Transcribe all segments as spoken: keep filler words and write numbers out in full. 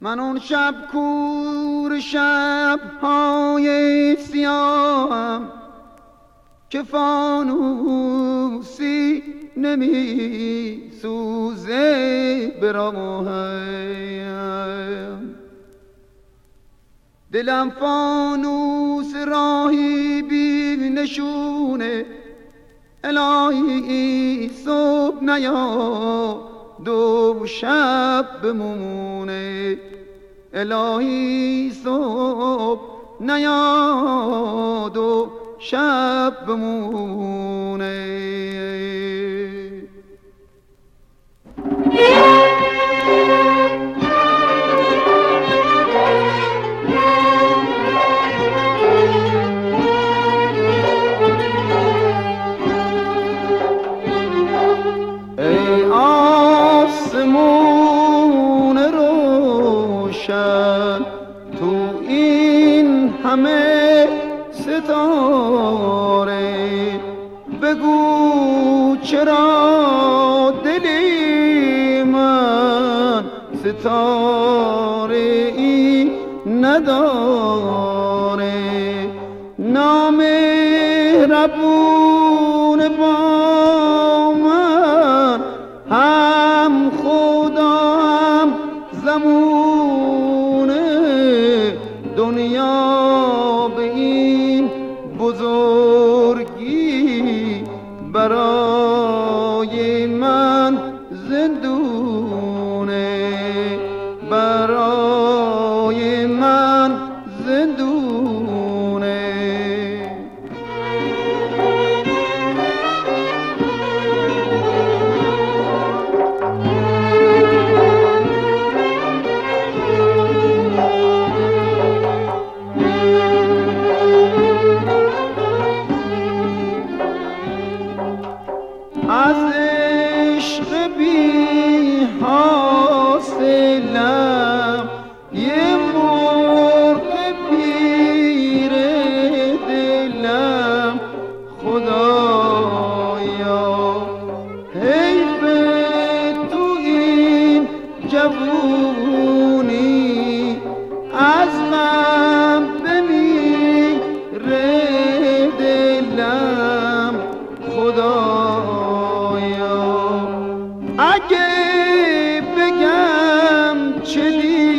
من اون شب کور شب‌های سیاهم که فانوسی نمی سوزه به راهم. دلم فانوس راهی بی نشونه، الهی صبح نیا دو شب بمونه، الهی صبح نیاد و شب بمونه. ای آسمون روشن، تو این همه ستاره، بگو چرا دلی من ستاره ای نداره؟ نامهربون با من، هم خدا هم زمونه، دنیا به این بزرگی برای من زندونه، برای من زندونه. از عشق بی حاصلم یه مرغ پیر دلم، خدایا حیف تو این جوونی، از غم بمیره دلم، خدایا اگه بگم چه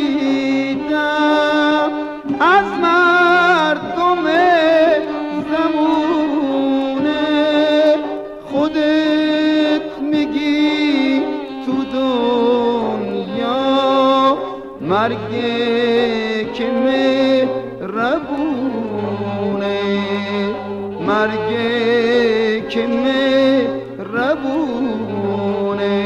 دیدم از مردم زمونه، خودت میگی تو دنیا مرگه که مهربونه، مرگه که مهربونه.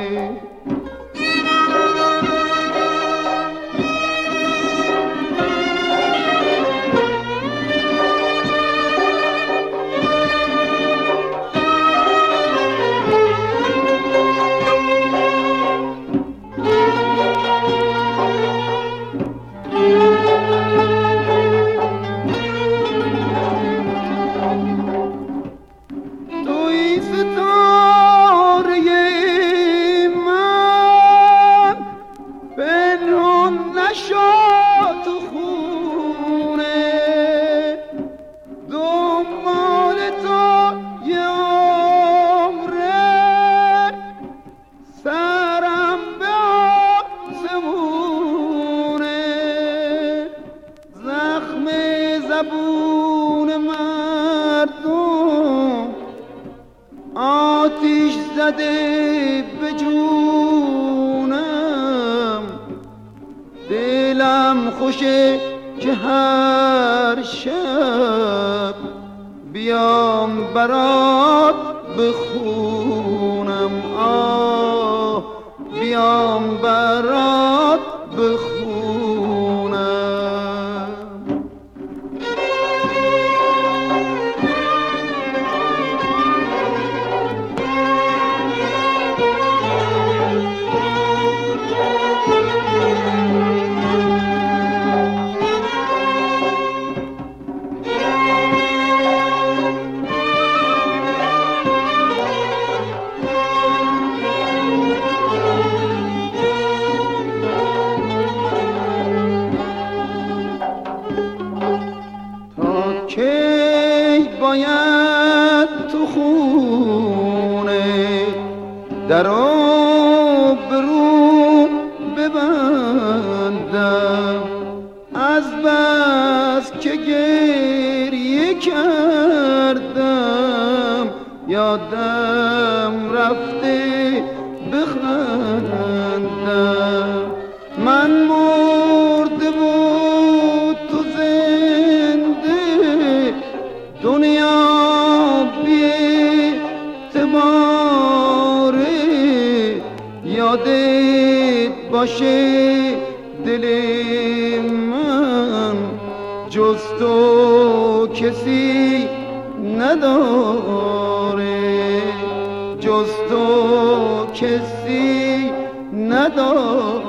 توی ستاره من پنهان نشو تو خونه، دنبال تو یه عمره، سرم به آسمونه، زخم زبون مردم آتیش زده به جونم، دلم خوشه که هر شب بیام برات بخونم، آه بیام برات بخونم. باید تو خونه در آب رو ببندم، از بس که گریه کردم یادم رفته بخندم. من مرده بود تو زنده، دنیا بی اعتباره، یادت باشه دل من جز تو کسی نداره، جز تو کسی نداره.